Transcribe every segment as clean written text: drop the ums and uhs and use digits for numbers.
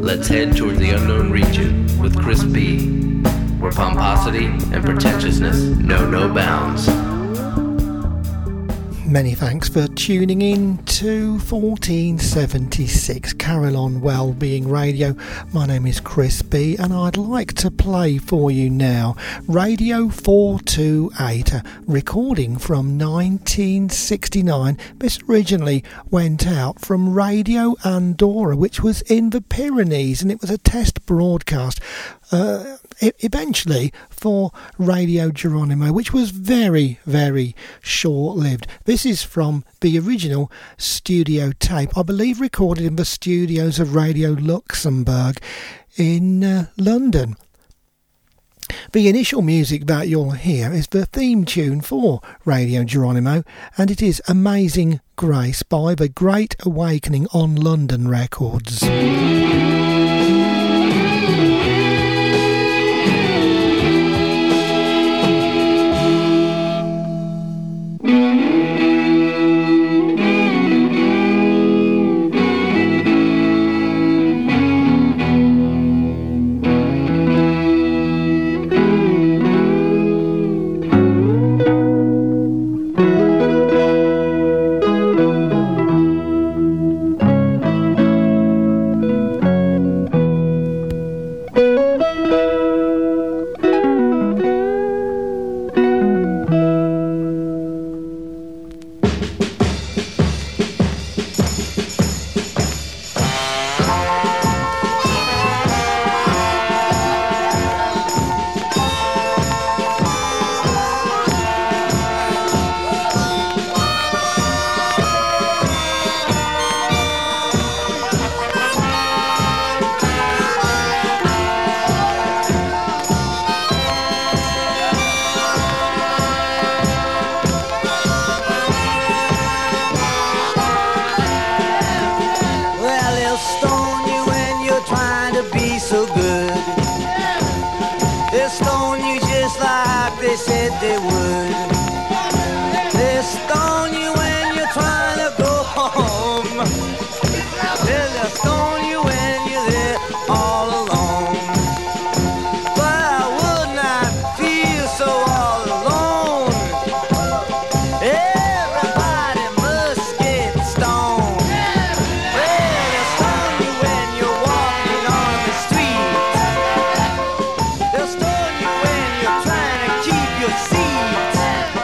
Let's head toward the unknown region with Chris B, where pomposity and pretentiousness know no bounds. Many thanks for tuning in to 1476 Carillon Wellbeing Radio. My name is Chris B and I'd like to play for you now Radio 428, a recording from 1969. This originally went out from Radio Andorra, which was in the Pyrenees, and it was a test broadcast eventually for Radio Geronimo, which was very, very short-lived. This is from the original studio tape, I believe recorded in the studios of Radio Luxembourg in London. The initial music that you'll hear is the theme tune for Radio Geronimo, and it is Amazing Grace by The Great Awakening on London Records. They'll stone you when you're trying to keep your seat.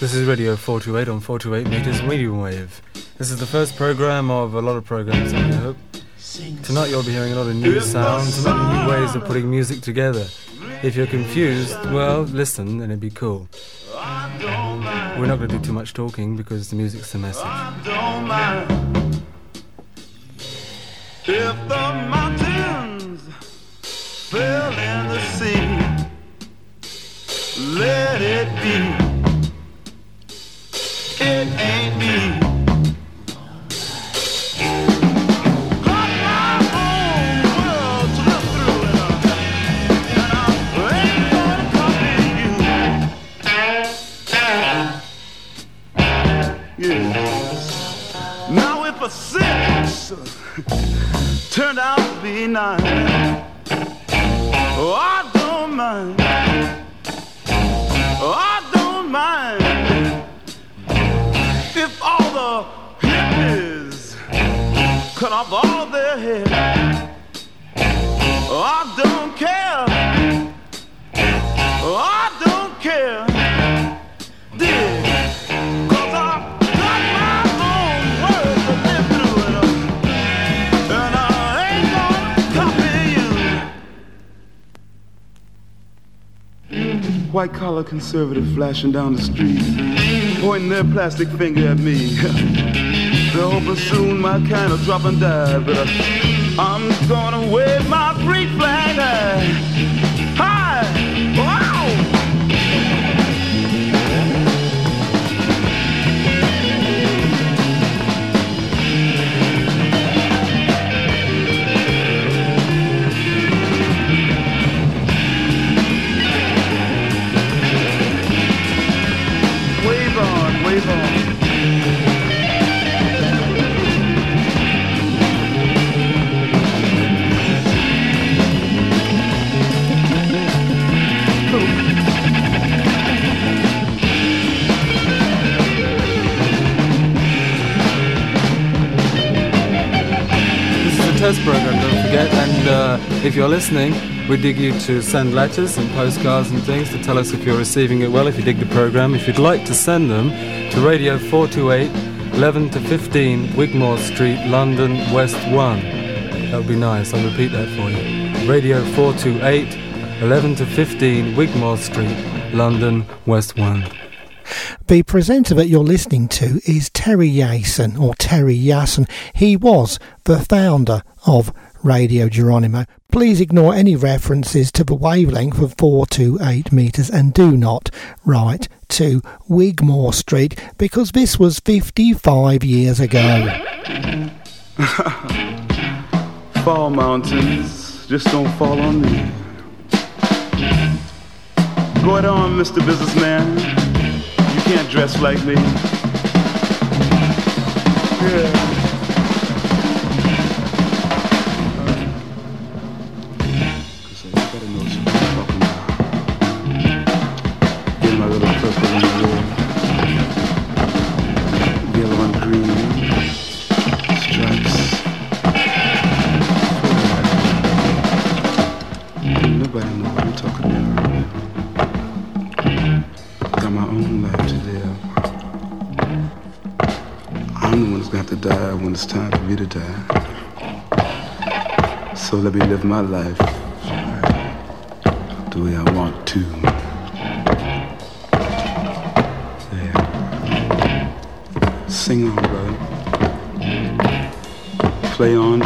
This is Radio 428 on 428 meters medium wave. This is the first program of a lot of programs, I hope. Tonight you'll be hearing a lot of new sounds, a lot of new ways of putting music together. If you're confused, well, listen and it'd be cool. We're not going to do too much talking because the music's the message. If the mountains fell in the sea, let it be. It ain't me. Got my own world to live through, and I ain't gonna copy you. Yeah. Now if a 6 turned out to be 9, oh, I don't mind. Oh, I don't mind. If all the hippies cut off all their hair, oh, I don't care. Oh, I don't care. Dig, 'cause I got my own world to live through, and I ain't gonna copy you. White collar conservative flashing down the street, pointing their plastic finger at me. They're hoping soon my kind will drop and die, but I'm gonna wave my free flag high. High! Wow! Wave on, wave on. Test program, don't forget, and if you're listening, we dig you to send letters and postcards and things to tell us if you're receiving it well, if you dig the program. If you'd like to send them to Radio 428 11 to 15 Wigmore Street, London, West 1. That would be nice, I'll repeat that for you. Radio 428 11 to 15 Wigmore Street, London, West 1. The presenter that you're listening to is Terry Yason, or Terry Yason. He was the founder of Radio Geronimo. Please ignore any references to the wavelength of 428 metres and do not write to Wigmore Street, because this was 55 years ago. Fall mountains, just don't fall on me. Go it on, Mr. Businessman. You can't dress like me. Yeah. Cause I gotta know what you're talking about. Get my little purple and blue, yellow and green stripes. Nobody knows what I'm talking about. Got my own life to live. I'm the one that's gonna have to die when it's time for me to die. So let me live my life the way I want to. Yeah. Sing on, brother. Play on,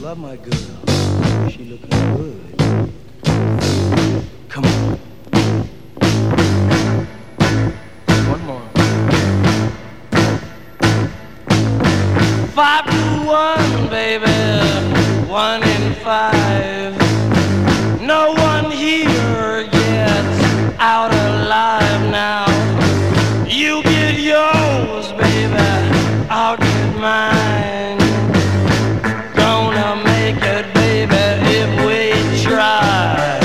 love my girl. She looking good. Come on. One more. 5 to 1, baby. 1 in 5. No one here gets out alive now. You get yours, baby. I'll get mine. Gonna make it, baby, if we try.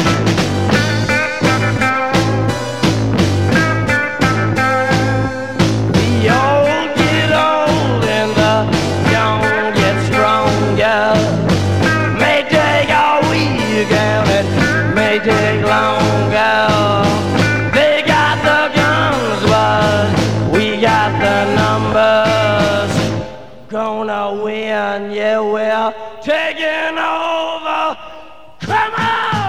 The old get old and the young get stronger. May take a week and it may take longer. They got the guns, but we got the numbers. Gonna win, yeah, we're taking over. Come on!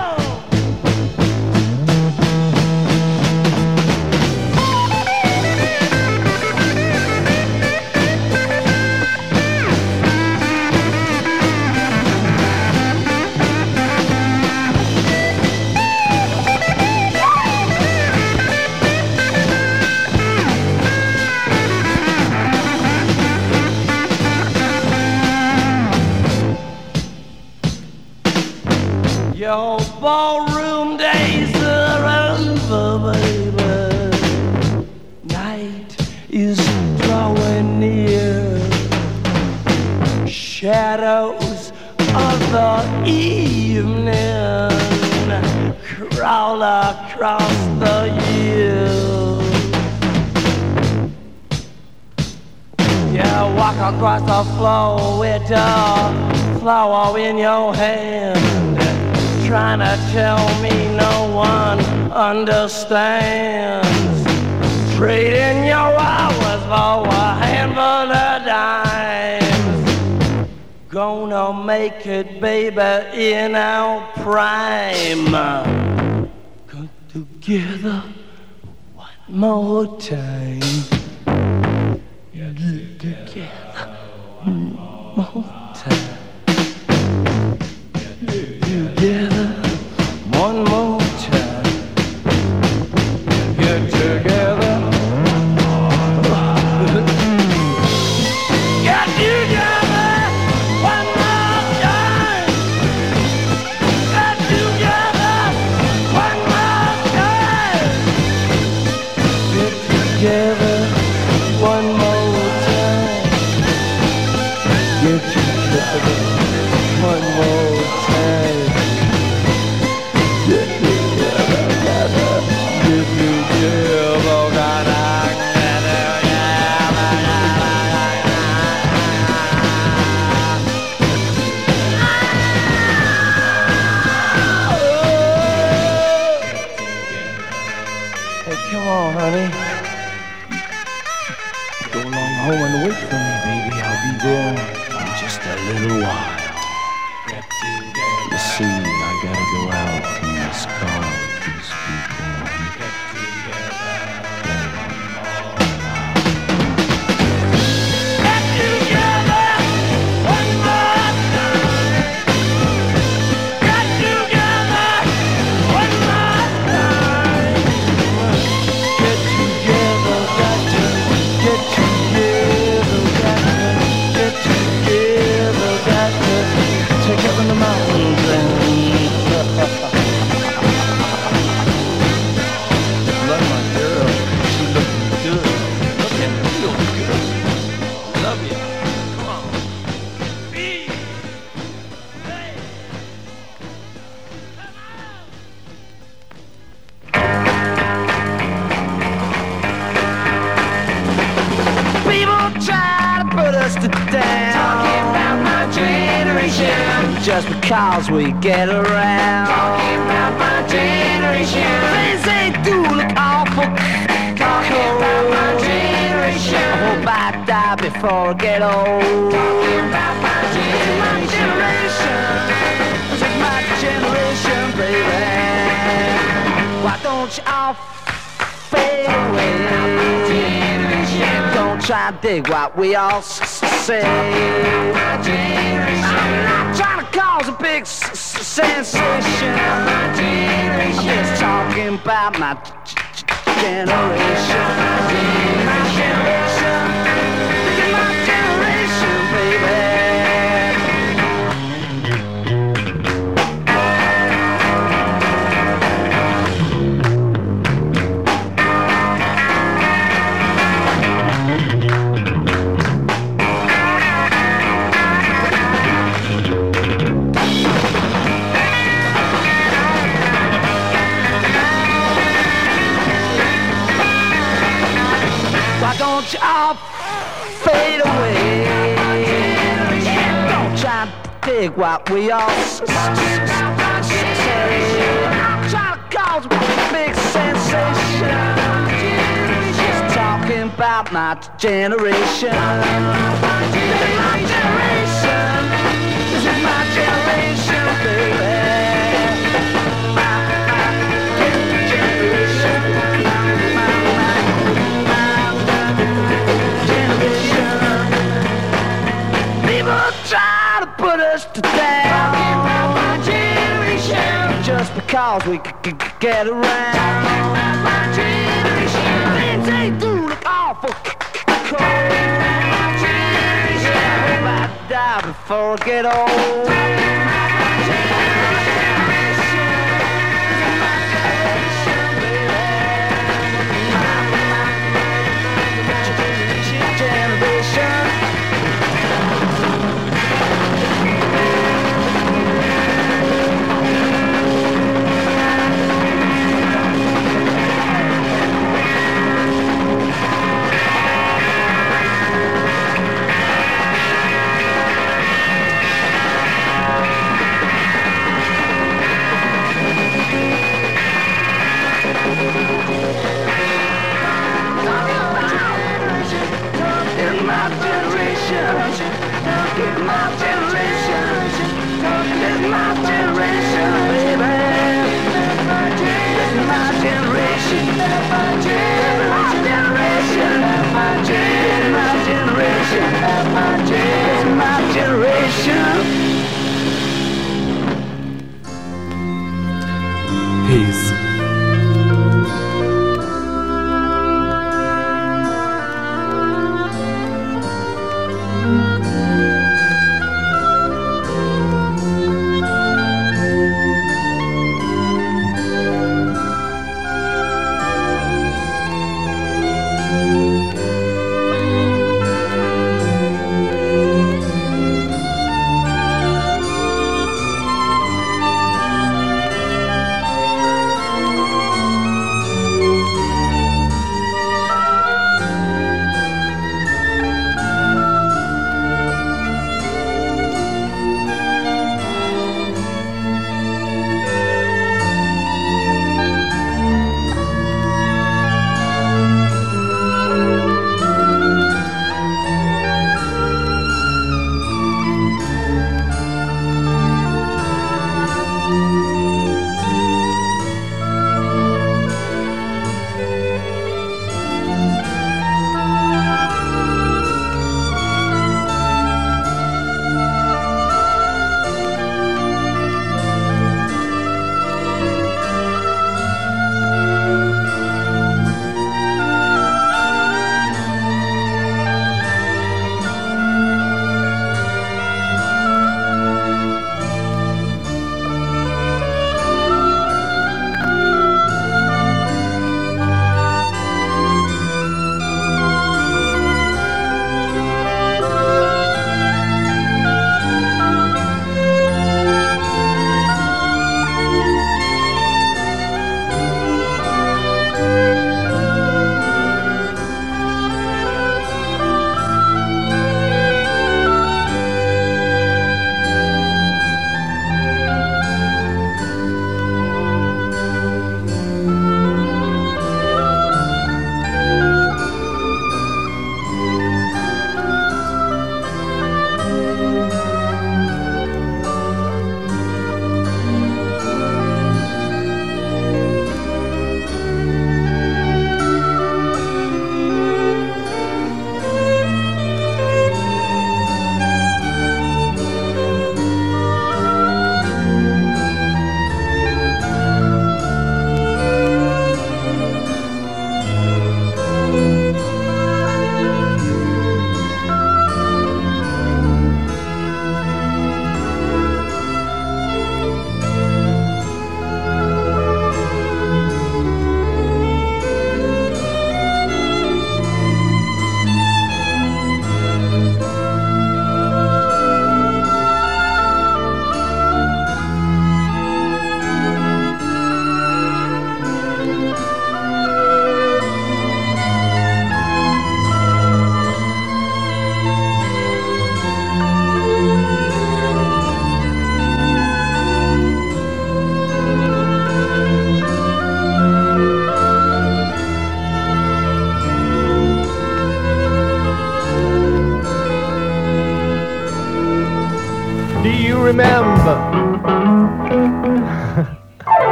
Your ballroom days are over, baby. Night is drawing near. Shadows of the evening crawl across the year. You walk across the floor with a flower in your hand, trying to tell me no one understands. Trading your hours for a handful of dimes. Gonna make it, baby, in our prime. Come together one more time. Get together one more time. Together one more time. Get together. Get together one more time. Get together one more time. Get together one more time. Get together one more time. Hey, come on, honey. Go along home and wait for me, baby. I'll be there in just a little while. You see, I gotta go out in this car with these people. Get together one more time. Get together one more time. Get together, got to get together, got to get together, got to take up in the mountains and love my girl. She looking good, looking real good. Love you. Come on. Be there. People try to put us to down, talking about my generation, just because we get around. Talking about my generation, things they do look awful. Talking about my generation, I hope I die before I get old. Talking about my generation, this is my generation, baby. Why don't you all fade away? Don't try to dig what we all say. I'm not trying to sensation. I'm just talking about my generation. My generation. Look at my generation, baby. Don't you all fade away? Don't try to dig what we all say. I'm trying to cause a big sensation. Just talking about my generation. This is my generation. This is my generation, baby. Try to put us to down. Talking about my generation. Just because we could get around. Talking about my generation. Things they do look awful cold. My generation. I hope I die before I get old. Talking about my generation. My generation, baby. My generation. Peace. remember.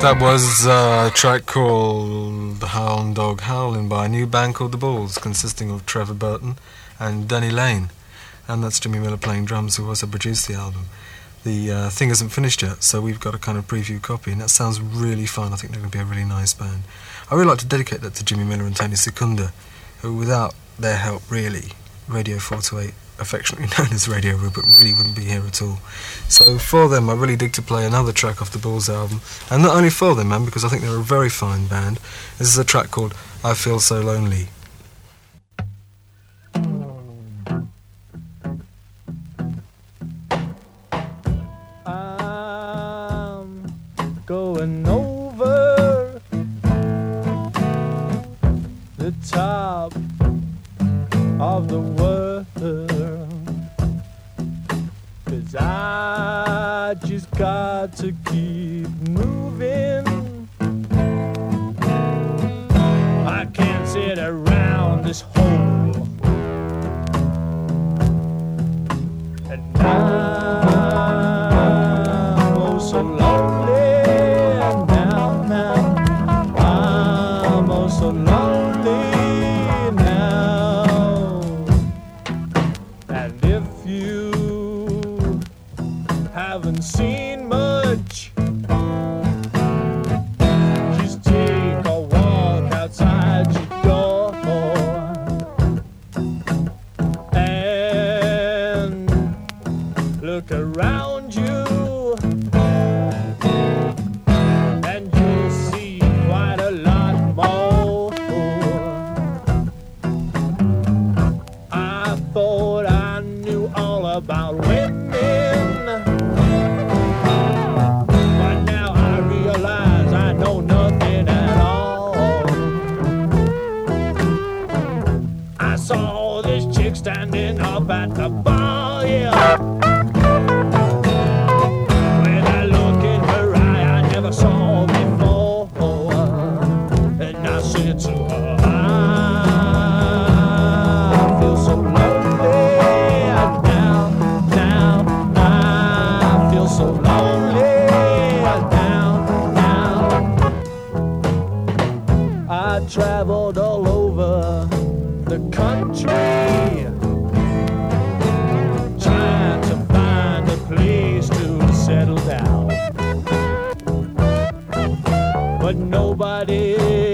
That was a track called Hound Dog Howlin' by a new band called The Balls, consisting of Trevor Burton and Danny Lane. And that's Jimmy Miller playing drums, who also produced the album. The thing isn't finished yet, so we've got a kind of preview copy, and that sounds really fun. I think they're going to be a really nice band. I really like to dedicate that to Jimmy Miller and Tony Secunda, who, without their help, really, Radio 428, affectionately known as Radio Rupert, really wouldn't be here at all. So for them, I really dig to play another track off the Balls album, and not only for them, man, because I think they're a very fine band. This is a track called I Feel So Lonely. Going over the top of the world, 'cause I just got to keep moving. I can't sit around this hole, and I'm oh so lonely. So lonely now, and if you haven't seen much, just take a walk outside your door and look around you. About women, but now I realize I know nothing at all. I saw this chick standing up at the bar, yeah, with a look in her eye I never saw before, and I said to her, I feel so lonely. So lonely now. I traveled all over the country, trying to find a place to settle down, but nobody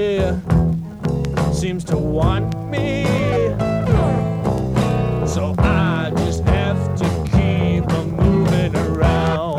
seems to want me, so I just have to keep moving around.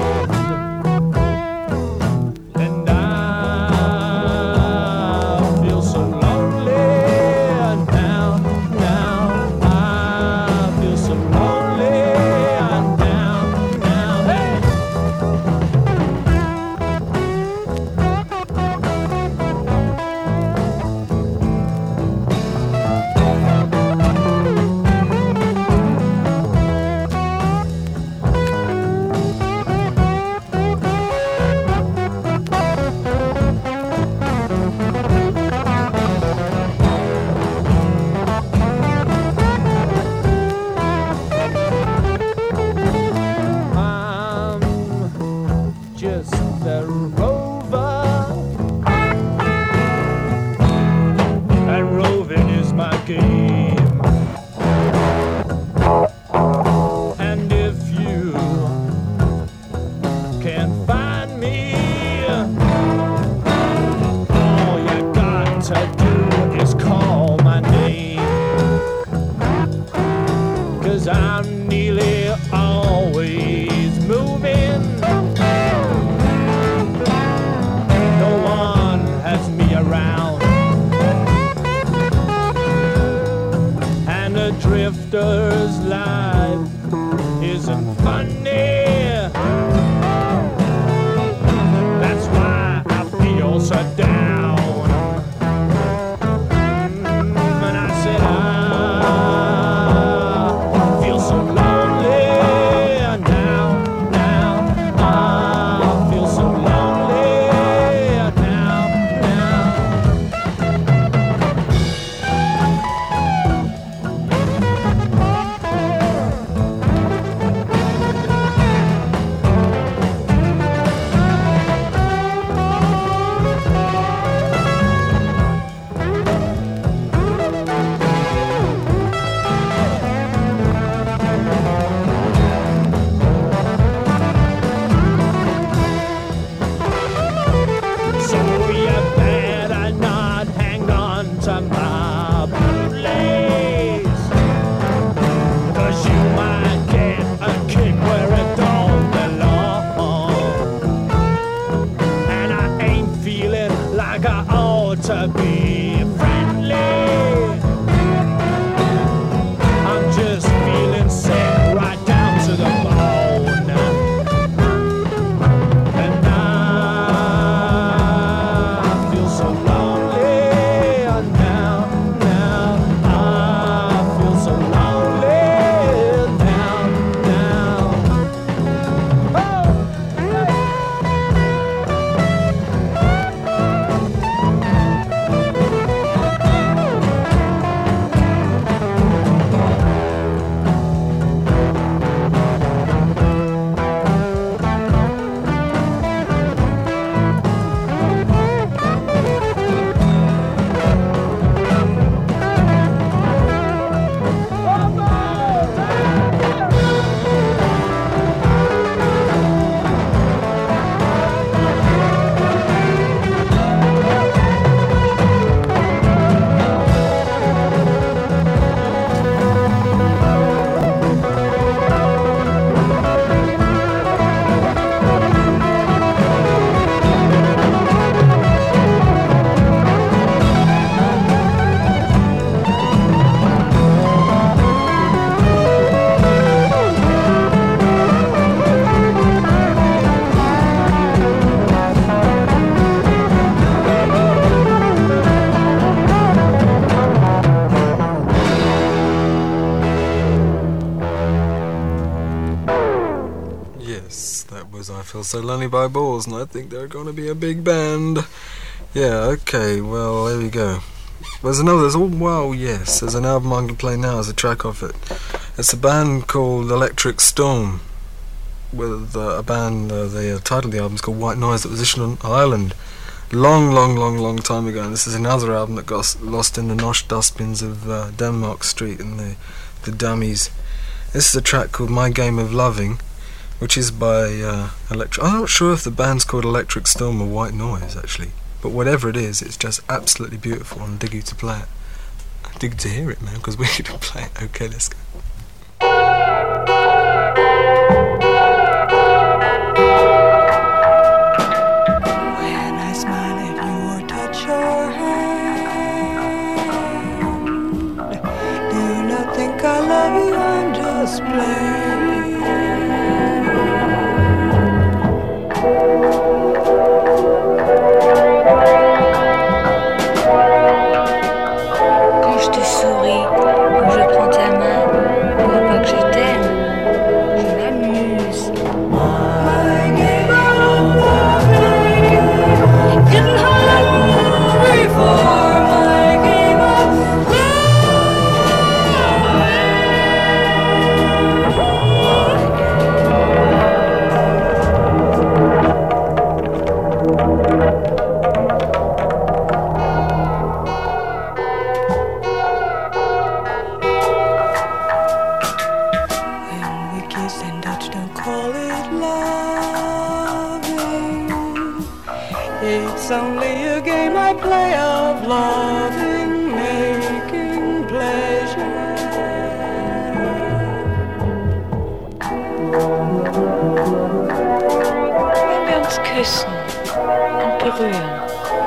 Drifter's life isn't funny. That's why I feel so down. And I said I feel so lonely now. I feel so lonely now. Yes, that was I Feel So Lonely by Balls, and I think they're going to be a big band. Yeah, okay, well, there we go. There's an album I'm going to play now as a track off it. It's a band called Electric Storm, with a band, the title of the album is called White Noise, that was issued on Ireland long time ago, and this is another album that got lost in the nosh dustbins of Denmark Street and the dummies. This is a track called My Game of Loving, which is by Electric. I'm not sure if the band's called Electric Storm or White Noise, actually, but whatever it is, it's just absolutely beautiful, and dig you to play it. Dig to hear it, man, because we could play it. Okay, let's go. Quand je te souris, quand je prends ta main, crois pas que je t'aime, je m'amuse. Didn't hurry for my game of It's only a game I play of loving, making pleasure. Wenn wir uns küssen und berühren,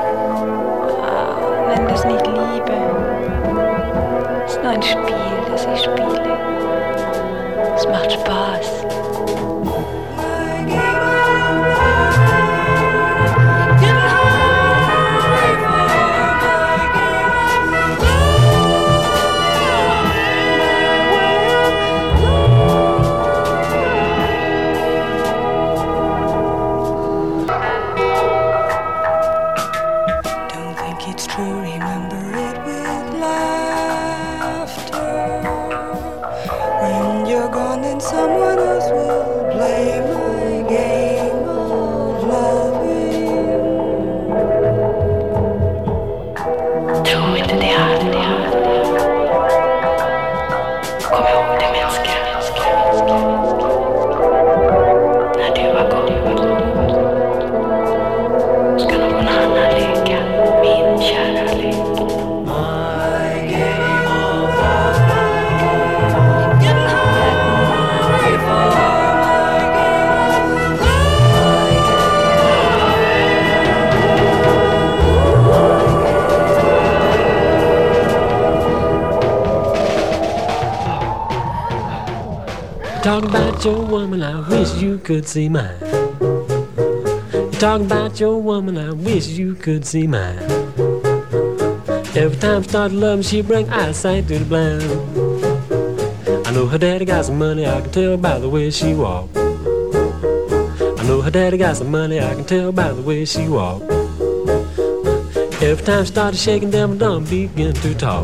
nennen wir es nicht Liebe. Es ist nur ein Spiel, das ich spiele. Es macht Spaß. Talk about your woman, I wish you could see mine. Talk about your woman, I wish you could see mine. Every time she started loving, she bring eyesight to the blind. I know her daddy got some money, I can tell by the way she walk. I know her daddy got some money, I can tell by the way she walk. Every time she started shaking, them dumb begin to talk.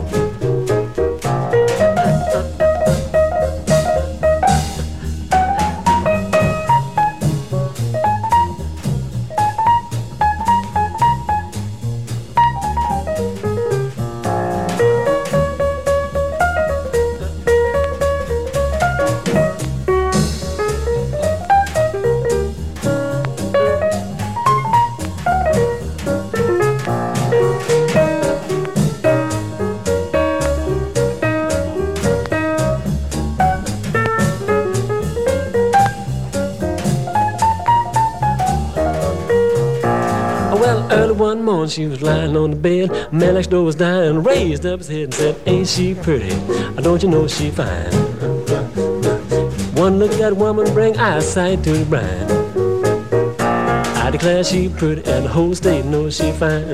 She was lying on the bed, man next door was dying, raised up his head and said, ain't she pretty? Don't you know she fine? One look at that woman bring eyesight to the bride. I declare she pretty and the whole state knows she fine.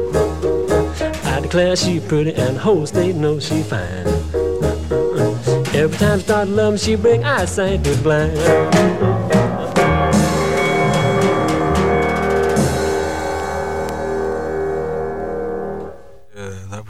I declare she pretty and the whole state knows she fine. Every time she started loving, she bring eyesight to the blind.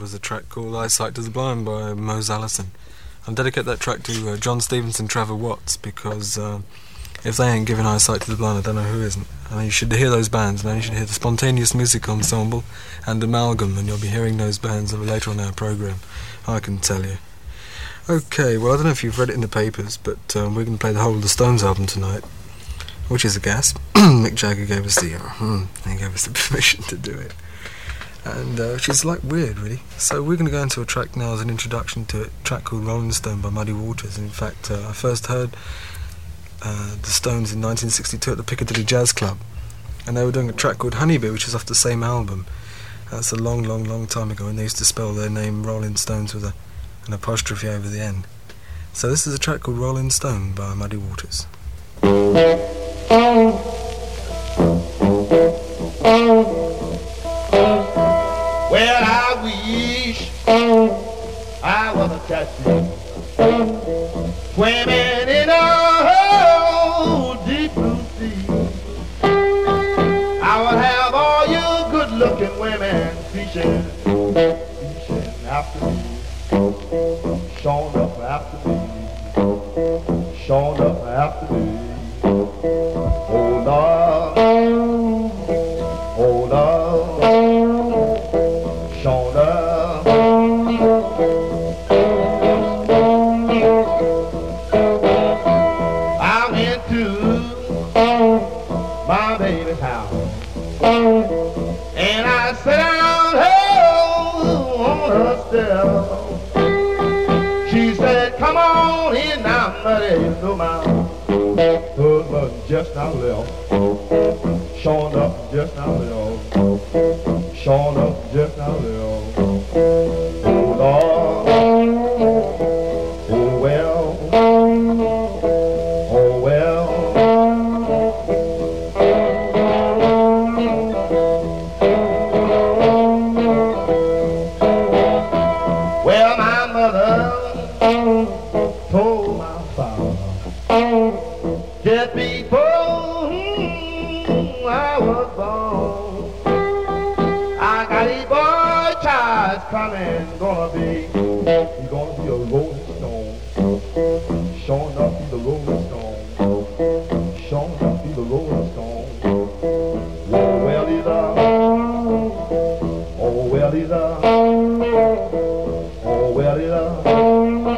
was a track called Eyesight to the Blind by Mose Allison. I'll dedicate that track to John Stevens and Trevor Watts, because if they ain't giving eyesight to the blind, I don't know who isn't. I mean, you should hear those bands, man. You should hear the Spontaneous Music Ensemble and Amalgam, and you'll be hearing those bands later on our programme, I can tell you. Okay, well, I don't know if you've read it in the papers, but we're going to play the whole of the Stones album tonight, which is a gas. Mick Jagger gave us the permission to do it. And which is like weird, really. So we're going to go into a track now as an introduction to a track called Rolling Stone by Muddy Waters. And in fact, I first heard the Stones in 1962 at the Piccadilly Jazz Club, and they were doing a track called Honeybee, which is off the same album. That's a long, long, long time ago, and they used to spell their name Rolling Stones with an apostrophe over the end. So this is a track called Rolling Stone by Muddy Waters. Well, I wish I was a catfish swimming in a whole deep blue sea. I would have all you good-looking women fishing after me, showing up after me, showing up after me. Hold on, hold on, showing up. I went to my baby's house and I sat down on her step. She said, come on in now, Muddy, you know my husband just now left. Showing up just now left. Showing up just now left. Oh Lord, oh well, oh well. Well, my mother told my father just before I was born, I got a boy child coming, gonna be a rolling stone, showing up he's a rolling stone, showing up he's a rolling stone. Oh well he's a, oh well he's a, oh well he's a.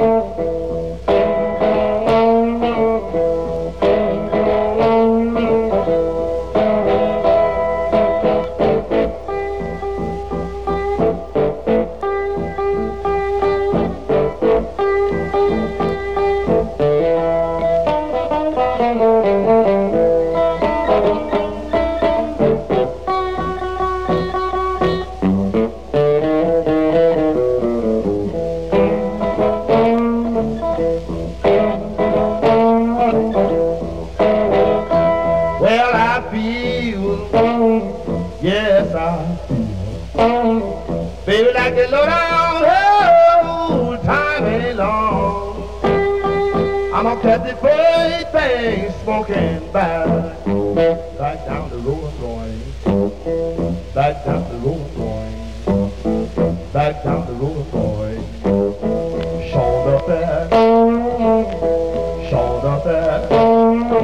Baby, like the low down, oh, time ain't long. I'm a cut the first thing smoking back down the road I'm going, back down the road I'm going, back down the road I'm going. Showed up there, showed up there.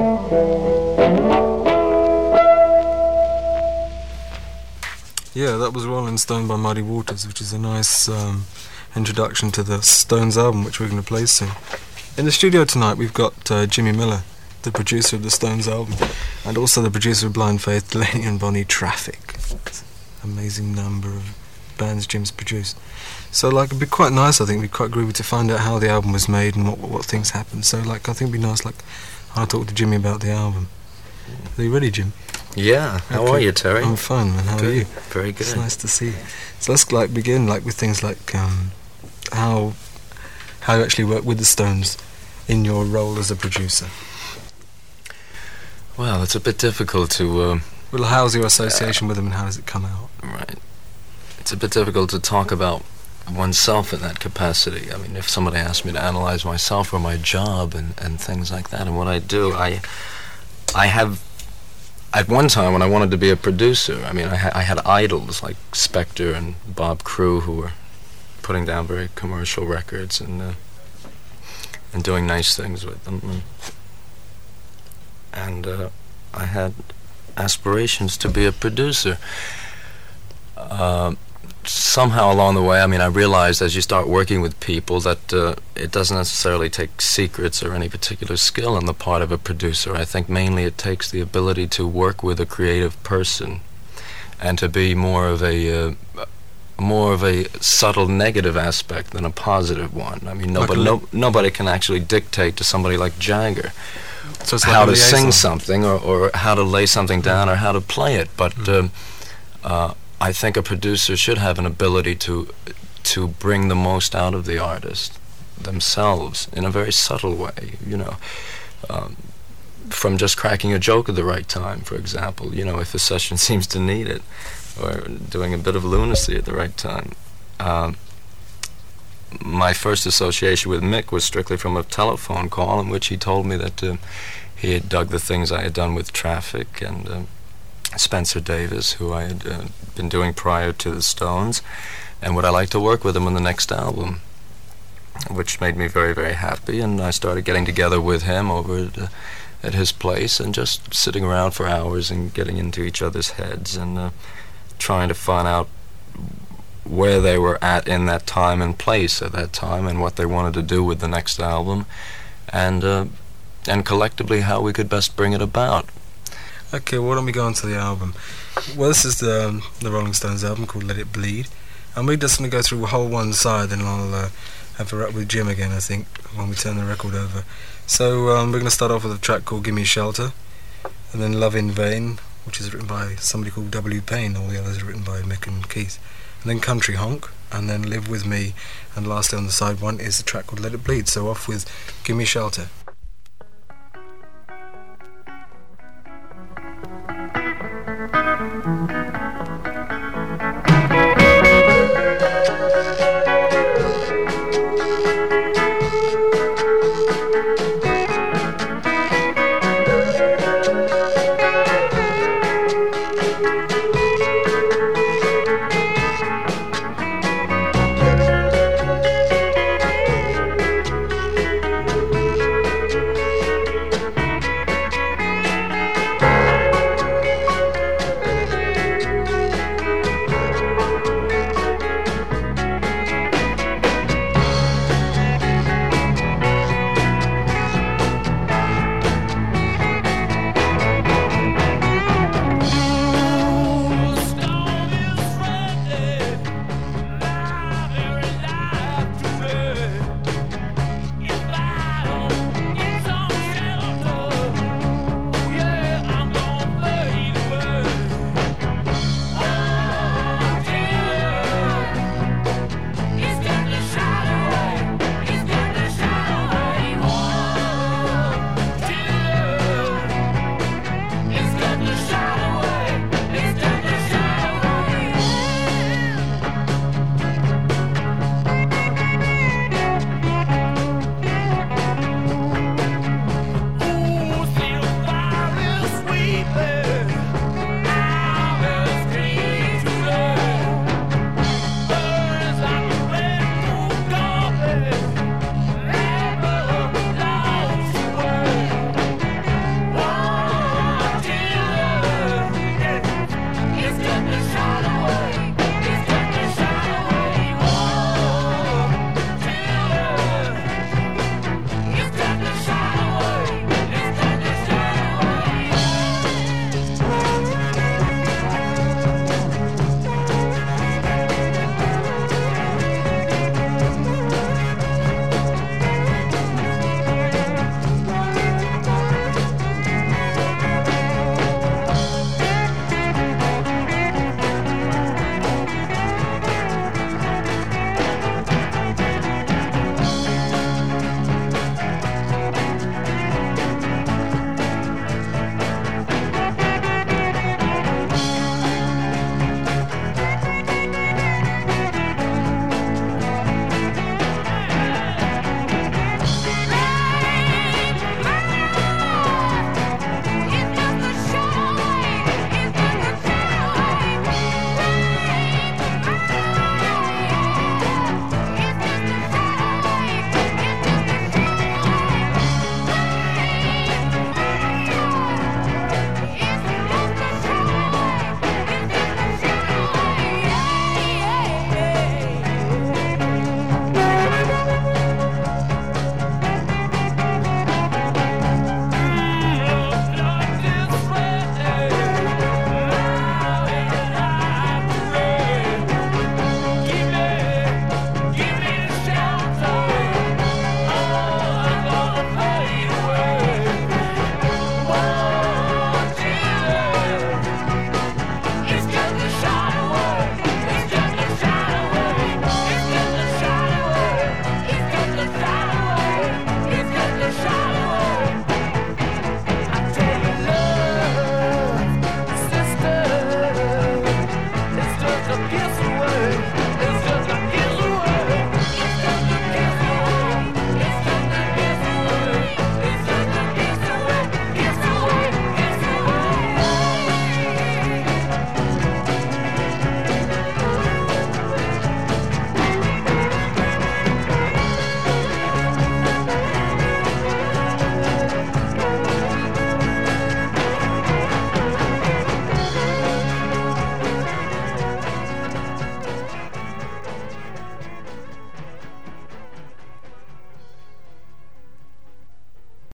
Yeah, that was Rolling Stone by Muddy Waters, which is a nice introduction to the Stones album, which we're going to play soon. In the studio tonight, we've got Jimmy Miller, the producer of the Stones album, and also the producer of Blind Faith, Delaney and Bonnie Traffic. Amazing number of bands Jim's produced. So, like, it'd be quite nice, I think, it'd be quite groovy to find out how the album was made and what things happened. So, like, I think it'd be nice, like, I'll talk to Jimmy about the album. Are you ready, Jim? Yeah, how are you, Terry? I'm fine, man. How are you? Very good. It's nice to see you. So let's begin with things like how you actually work with the Stones in your role as a producer. Well, it's a bit difficult to... well, how's your association with them and how does it come out? Right. It's a bit difficult to talk about oneself in that capacity. I mean, if somebody asked me to analyze myself or my job and things like that and what I do, I have... At one time, when I wanted to be a producer, I mean, I had idols like Spector and Bob Crew, who were putting down very commercial records and doing nice things with them. And I had aspirations to be a producer. Somehow along the way, I mean, I realized as you start working with people that it doesn't necessarily take secrets or any particular skill on the part of a producer. I think mainly it takes the ability to work with a creative person and to be more of a subtle negative aspect than a positive one. I mean, nobody can actually dictate to somebody like Jagger how to sing something or how to lay something down or how to play it, but I think a producer should have an ability to bring the most out of the artist themselves in a very subtle way, you know, from just cracking a joke at the right time, for example, you know, if a session seems to need it, or doing a bit of lunacy at the right time. My first association with Mick was strictly from a telephone call in which he told me that he had dug the things I had done with Traffic and Spencer Davis, who I had been doing prior to the Stones, and would I like to work with him on the next album, which made me very, very happy. And I started getting together with him over at his place and just sitting around for hours and getting into each other's heads and trying to find out where they were at in that time and place at that time and what they wanted to do with the next album, and collectively how we could best bring it about. Okay, why don't we go on to the album? Well, this is the Rolling Stones album called Let It Bleed, and we're just going to go through a whole one side, and I'll have a rap with Jim again, I think, when we turn the record over. So we're going to start off with a track called Gimme Shelter, and then Love in Vain, which is written by somebody called W. Payne. All the others are written by Mick and Keith. And then Country Honk, and then Live With Me, and lastly on the side one is a track called Let It Bleed. So off with Gimme Shelter.